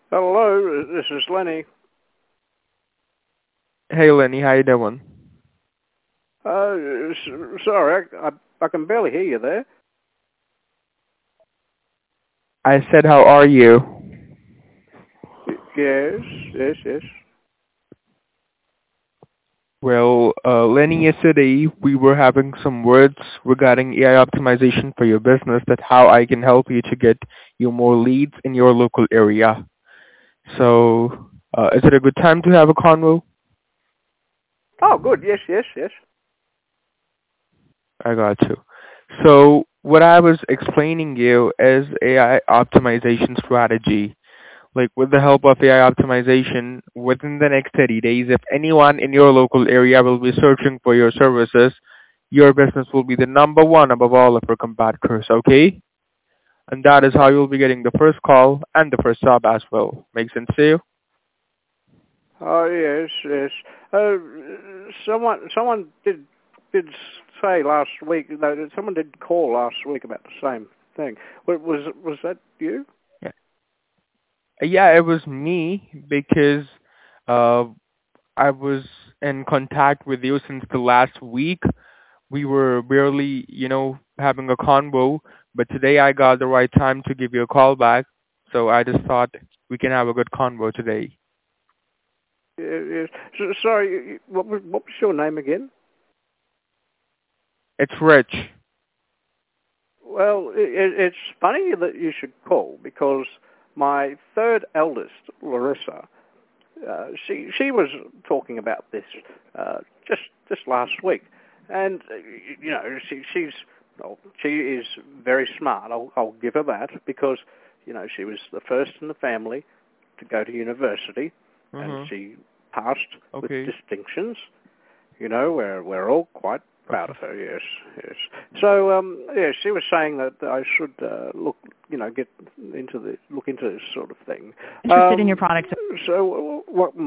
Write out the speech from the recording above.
Hello, this is Lenny. Hey Lenny, how you doing? Sorry, I can barely hear you there. I said, how are you? Yes, yes, yes. Well, Lenny, yesterday we were having some words regarding AI optimization for your business, that how I can help you to get you more leads in your local area. So, is it a good time to have a convo? Oh, good. Yes, yes, yes. I got you. So, what I was explaining you is AI optimization strategy. Like with the help of AI optimization, within the next 30 days, if anyone in your local area will be searching for your services, your business will be the number one above all of your competitors, okay? And that is how you'll be getting the first call and the first job as well. Make sense to you? Oh, yes, yes. Someone did say last week. No, someone did call last week about the same thing. Was that you? Yeah. Yeah, it was me because uh, I was in contact with you since the last week. We were barely, having a convo, but today I got the right time to give you a call back. So I just thought we can have a good convo today. Yes. Sorry. What was your name again? It's Rich. Well, it's funny that you should call because my third eldest, Larissa, she was talking about this just last week, and she is very smart. I'll give her that because she was the first in the family to go to university, and Mhm. she passed with Okay. distinctions. We're all quite proud Okay. of her. Yes, yes. So, yeah, she was saying that I should look into this sort of thing. Interested in your products. So, what